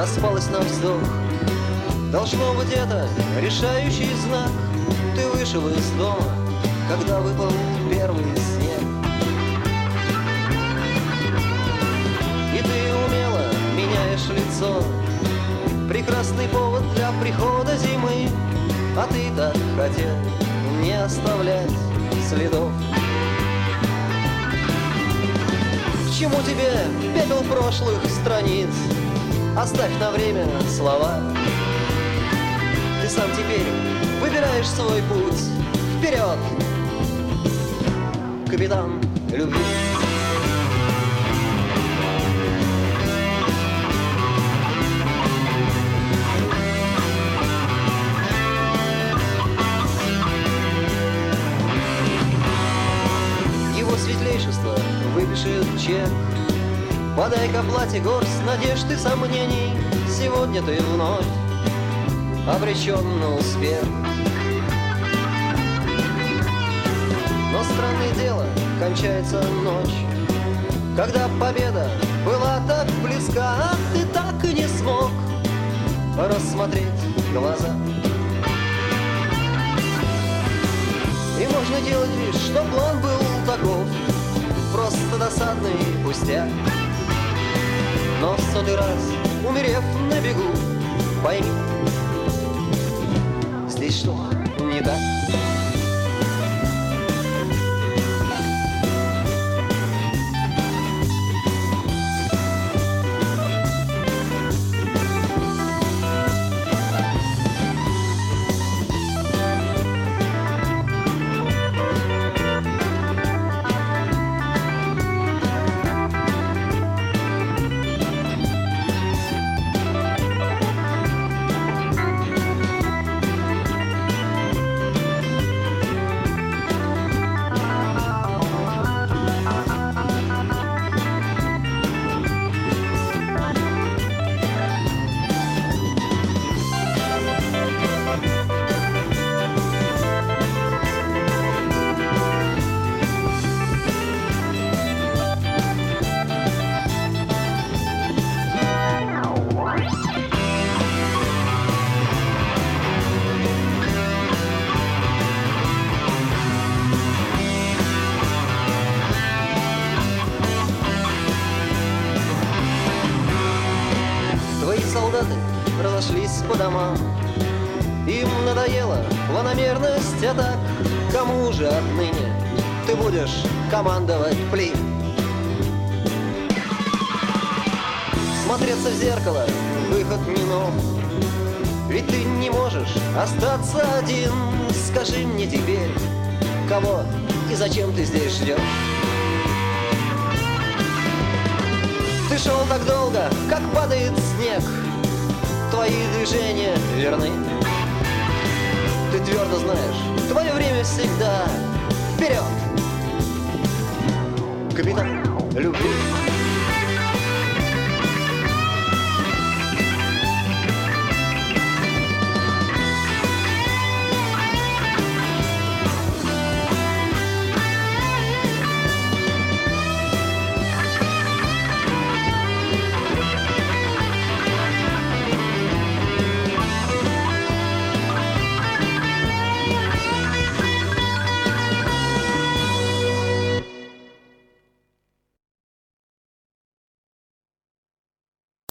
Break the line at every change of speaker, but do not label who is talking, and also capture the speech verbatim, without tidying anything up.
распалась на вздох. Должно быть, это решающий знак. Ты вышел из дома, когда выпал первый снег. И ты умело меняешь лицо. Прекрасный повод для прихода зимы. А ты так хотел не оставлять следов. К чему тебе пепел прошлых страниц? Оставь на время слова. Ты сам теперь выбираешь свой путь. Вперед, капитан любви. Светлейшество выпишет чек. Подай к оплате горсть надежд и сомнений. Сегодня ты вновь обречен на успех. Но странное дело, кончается ночь, когда победа была так близка, а ты так и не смог рассмотреть глаза. И можно делать вид, что план был таков, просто досадный пустяк. Но в сотый раз, умерев на бегу, пойми, здесь что не так. Солдаты разошлись по домам. Им надоела планомерность атак. Кому же отныне ты будешь командовать, Пли? Смотреться в зеркало — выход не нов. Ведь ты не можешь остаться один. Скажи мне теперь, кого и зачем ты здесь ждешь? Ты шел так долго, как падает снег. Твои движения верны. Ты твердо знаешь, твое время всегда вперед.